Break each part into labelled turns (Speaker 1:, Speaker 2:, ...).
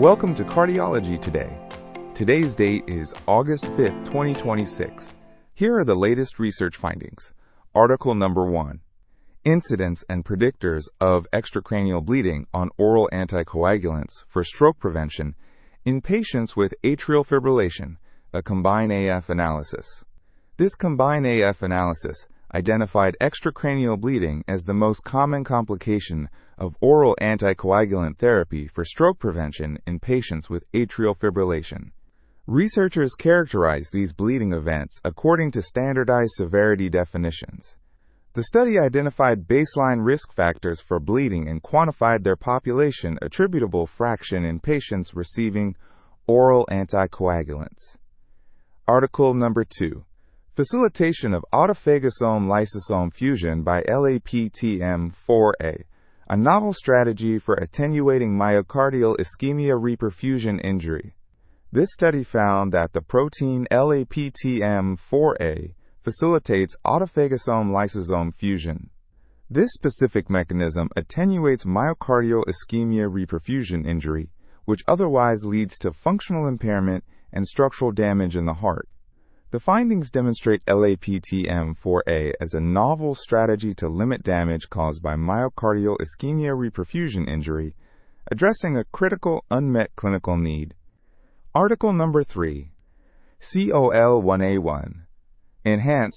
Speaker 1: Welcome to Cardiology Today. Today's date is August 5th, 2026. Here are the latest research findings. Article number 1. Incidence and predictors of extracranial bleeding on oral anticoagulants for stroke prevention in patients with atrial fibrillation, a COMBINE-AF analysis. This COMBINE-AF analysis identified extracranial bleeding as the most common complication of oral anticoagulant therapy for stroke prevention in patients with atrial fibrillation. Researchers characterized these bleeding events according to standardized severity definitions. The study identified baseline risk factors for bleeding and quantified their population attributable fraction in patients receiving oral anticoagulants. Article number 2. Facilitation of autophagosome-lysosome fusion by LAPTM4A, a novel strategy for attenuating myocardial ischemia reperfusion injury. This study found that the protein LAPTM4A facilitates autophagosome-lysosome fusion. This specific mechanism attenuates myocardial ischemia reperfusion injury, which otherwise leads to functional impairment and structural damage in the heart. The findings demonstrate LAPTM4A as a novel strategy to limit damage caused by myocardial ischemia reperfusion injury, addressing a critical unmet clinical need. Article number 3. COL1A1. Enhance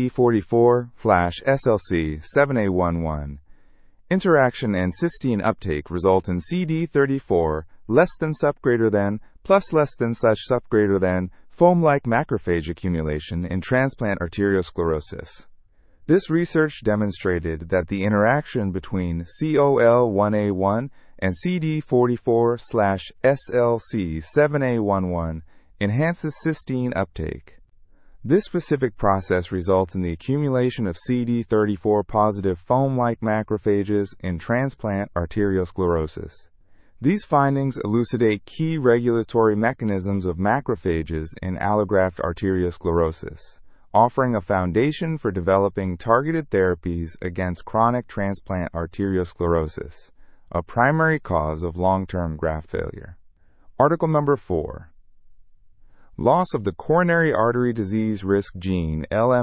Speaker 1: CD44/SLC7A11. Interaction and cysteine uptake result in CD34 less than sup greater than plus less than such sup greater than foam-like macrophage accumulation in transplant arteriosclerosis. This research demonstrated that the interaction between COL1A1 and CD44/SLC7A11 enhances cysteine uptake. This specific process results in the accumulation of CD34-positive foam-like macrophages in transplant arteriosclerosis. These findings elucidate key regulatory mechanisms of macrophages in allograft arteriosclerosis, offering a foundation for developing targeted therapies against chronic transplant arteriosclerosis, a primary cause of long-term graft failure. Article number 4. Loss of the coronary artery disease risk gene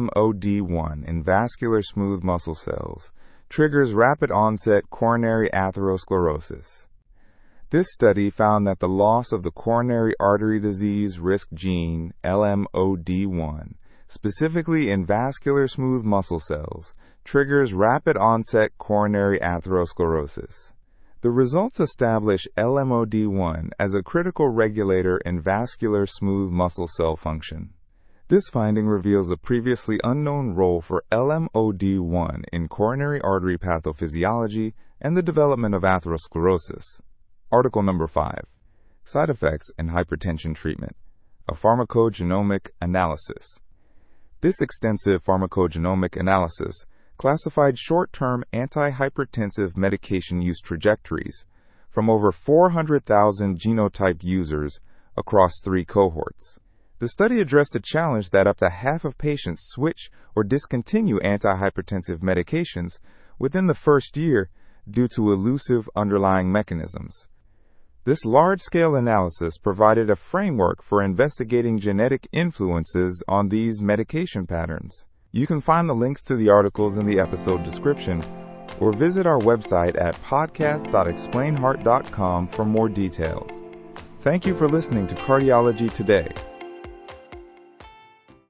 Speaker 1: LMOD1 in vascular smooth muscle cells triggers rapid onset coronary atherosclerosis. This study found that the loss of the coronary artery disease risk gene LMOD1, specifically in vascular smooth muscle cells, triggers rapid onset coronary atherosclerosis. The results establish LMOD1 as a critical regulator in vascular smooth muscle cell function. This finding reveals a previously unknown role for LMOD1 in coronary artery pathophysiology and the development of atherosclerosis. Article number 5. Side effects and hypertension treatment, a pharmacogenomic analysis. This extensive pharmacogenomic analysis classified short-term antihypertensive medication use trajectories from over 400,000 genotype users across 3 cohorts. The study addressed the challenge that up to half of patients switch or discontinue antihypertensive medications within the first year due to elusive underlying mechanisms. This large-scale analysis provided a framework for investigating genetic influences on these medication patterns. You can find the links to the articles in the episode description or visit our website at podcast.explainheart.com for more details. Thank you for listening to Cardiology Today.